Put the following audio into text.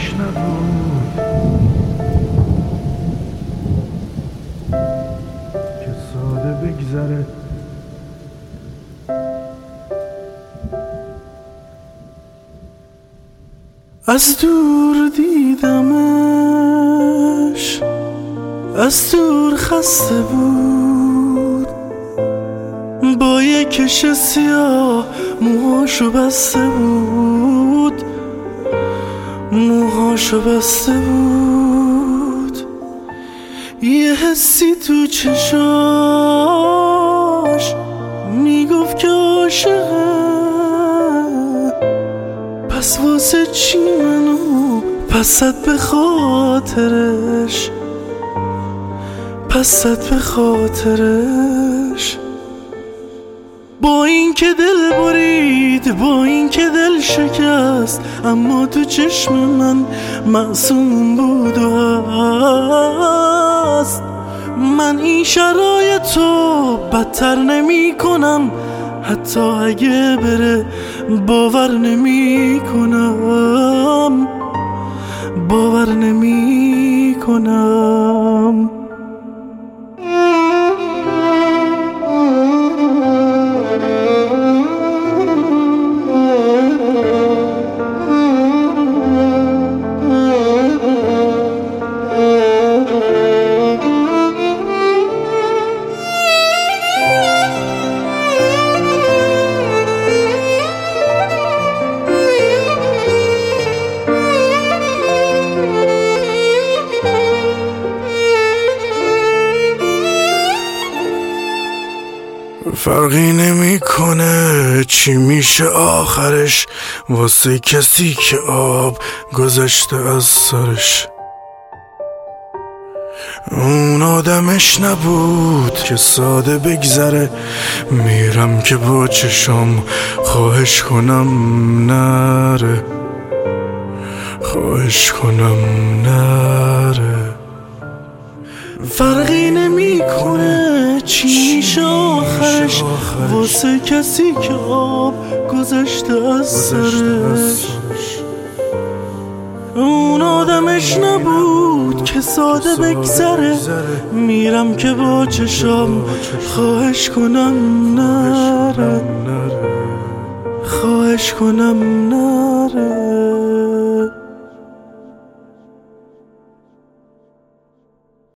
آدمش نبود که ساده بگذره. از دور دیدمش، از دور خسته بود، با یک کش سیاه موهاشو بسته بود، موهاشو بسته بود. یه حسی تو چشاش میگفت که عاشقه، پس واسه چی منو پست به خاطرش، پست به خاطرش. با این که دل برید، با این که دل شکست، اما تو چشم من معصوم بود و هست. من این شرایطو بدتر نمی کنم، حتی اگه بره باور نمی کنم، باور نمی کنم. فرقی نمیکنه چی میشه آخرش، واسه کسی که آب گذشته از سرش. اون آدمش نبود که ساده بگذره، میرم که با چشام خواهش کنم نره، خواهش کنم نره. فرقی نمیکنه چی میشه آخرش، واسه کسی که آب گذشته از سرش. اون آدمش نبود که ساده بگذره، میرم که با چشام خواهش کنم نره، خواهش کنم نره.